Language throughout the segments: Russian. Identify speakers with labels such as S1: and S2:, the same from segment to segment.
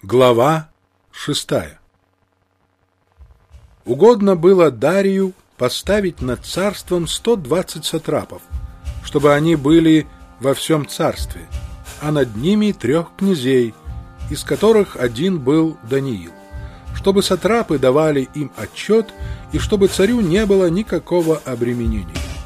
S1: Глава 6. Угодно было Дарию поставить над царством 120 сатрапов, чтобы они были во всем царстве, а над ними 3 князей, из которых один был Даниил, чтобы сатрапы давали им отчет и чтобы царю не было никакого обременения.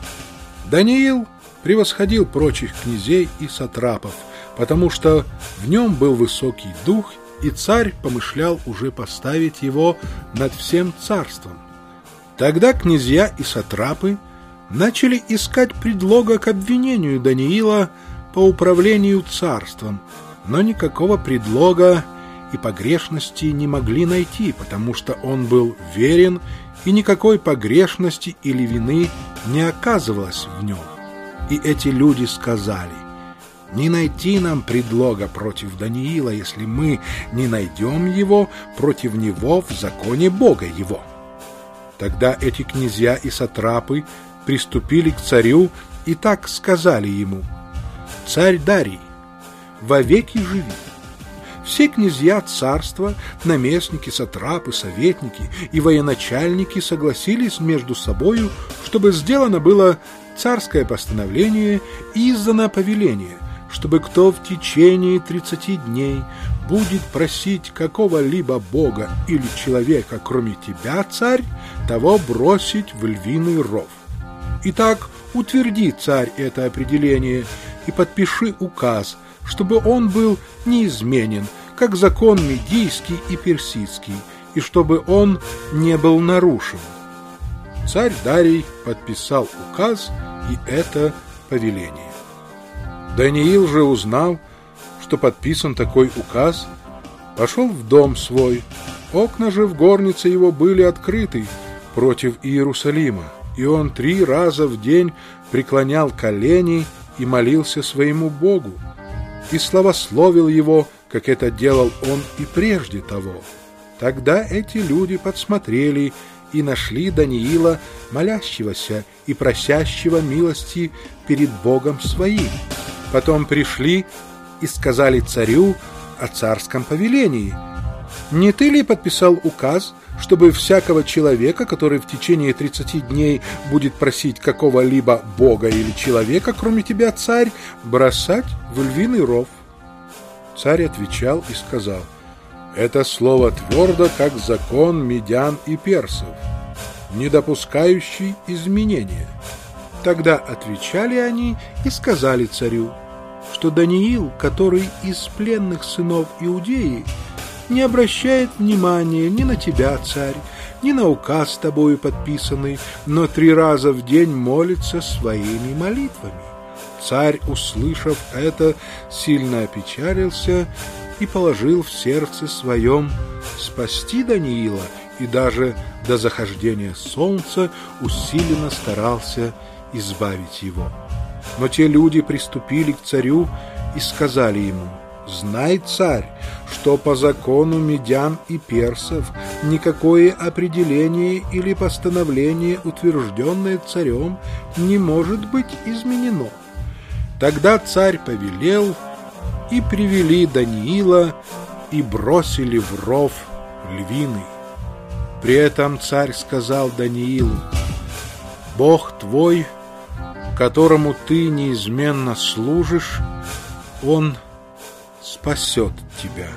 S1: Даниил превосходил прочих князей и сатрапов, потому что в нем был высокий дух, и царь помышлял уже поставить его над всем царством. Тогда князья и сатрапы начали искать предлога к обвинению Даниила по управлению царством, но никакого предлога и погрешности не могли найти, потому что он был верен, и никакой погрешности или вины не оказывалось в нем. И эти люди сказали: «Не найти нам предлога против Даниила, если мы не найдем его против него в законе Бога его». Тогда эти князья и сатрапы приступили к царю и так сказали ему: «Царь Дарий, вовеки живи! Все князья царства, наместники, сатрапы, советники и военачальники согласились между собою, чтобы сделано было царское постановление и издано повеление, чтобы кто в течение 30 дней будет просить какого-либо бога или человека, кроме тебя, царь, того бросить в львиный ров. Итак, утверди, царь, это определение и подпиши указ, чтобы он был неизменен, как закон медийский и персидский, и чтобы он не был нарушен». Царь Дарий подписал указ и это повеление. Даниил же, узнав, что подписан такой указ, пошел в дом свой. Окна же в горнице его были открыты против Иерусалима, и он 3 раза в день преклонял колени и молился своему Богу, и славословил его, как это делал он и прежде того. Тогда эти люди подсмотрели и нашли Даниила, молящегося и просящего милости перед Богом своим. Потом пришли и сказали царю о царском повелении: «Не ты ли подписал указ, чтобы всякого человека, который в течение 30 дней будет просить какого-либо бога или человека, кроме тебя, царь, бросать в львиный ров?» Царь отвечал и сказал: «Это слово твердо, как закон медян и персов, не допускающий изменения». Тогда отвечали они и сказали царю, что Даниил, который из пленных сынов Иудеи, не обращает внимания ни на тебя, царь, ни на указ с тобою подписанный, но 3 раза в день молится своими молитвами. Царь, услышав это, сильно опечалился и положил в сердце своем спасти Даниила, и даже до захождения солнца усиленно старался избавить его. Но те люди приступили к царю и сказали ему: «Знай, царь, что по закону медян и персов никакое определение или постановление, утвержденное царем, не может быть изменено». Тогда царь повелел, и привели Даниила и бросили в ров львиный. При этом царь сказал Даниилу: «Бог твой, которому ты неизменно служишь, он спасет тебя».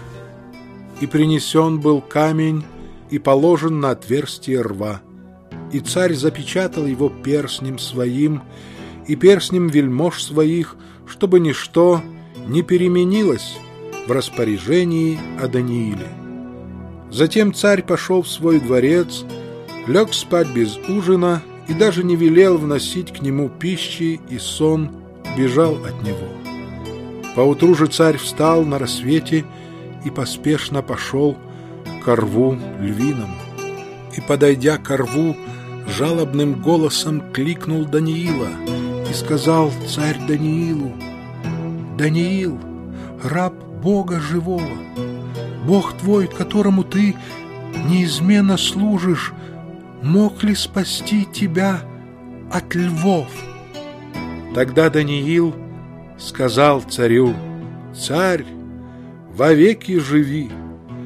S1: И принесен был камень и положен на отверстие рва, и царь запечатал его перстнем своим и перстнем вельмож своих, чтобы ничто не переменилось в распоряжении о Данииле. Затем царь пошел в свой дворец, лег спать без ужина и даже не велел вносить к нему пищи, и сон бежал от него. Поутру же царь встал на рассвете и поспешно пошел ко рву львиному. И, подойдя ко рву, жалобным голосом кликнул Даниила и сказал царь Даниилу: «Даниил, раб Бога живого, Бог твой, которому ты неизменно служишь, мог ли спасти тебя от львов?» Тогда Даниил сказал царю: «Царь, вовеки живи!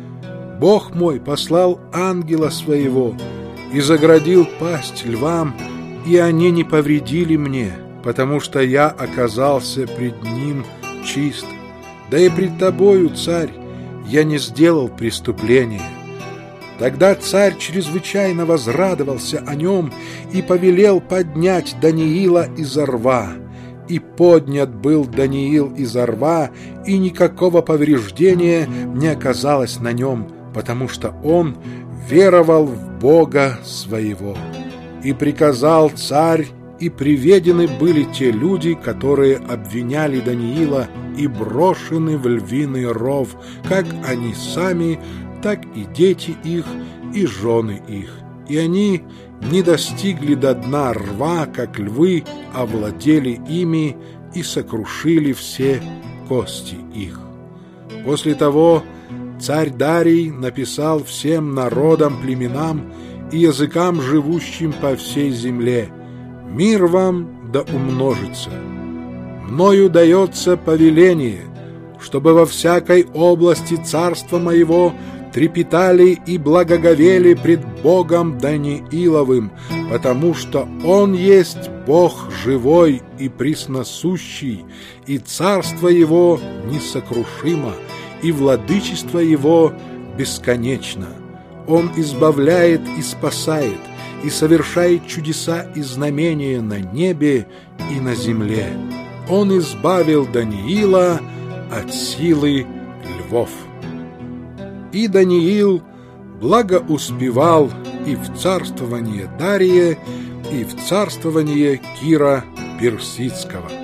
S1: Бог мой послал ангела своего и заградил пасть львам, и они не повредили мне, потому что я оказался пред ним чист. Да и пред тобою, царь, я не сделал преступления». Тогда царь чрезвычайно возрадовался о нем и повелел поднять Даниила изо рва. И поднят был Даниил изо рва, и никакого повреждения не оказалось на нем, потому что он веровал в Бога своего. И приказал царь, и приведены были те люди, которые обвиняли Даниила, и брошены в львиный ров, как они сами, так и дети их, и жены их. И они не достигли до дна рва, как львы, овладели ими и сокрушили все кости их. После того царь Дарий написал всем народам, племенам и языкам, живущим по всей земле: «Мир вам да умножится. Мною дается повеление, чтобы во всякой области царства моего трепетали и благоговели пред Богом Данииловым, потому что Он есть Бог живой и пресносущий, и царство Его несокрушимо, и владычество Его бесконечно. Он избавляет и спасает, и совершает чудеса и знамения на небе и на земле. Он избавил Даниила от силы львов». И Даниил благоуспевал и в царствование Дария, и в царствование Кира Персидского.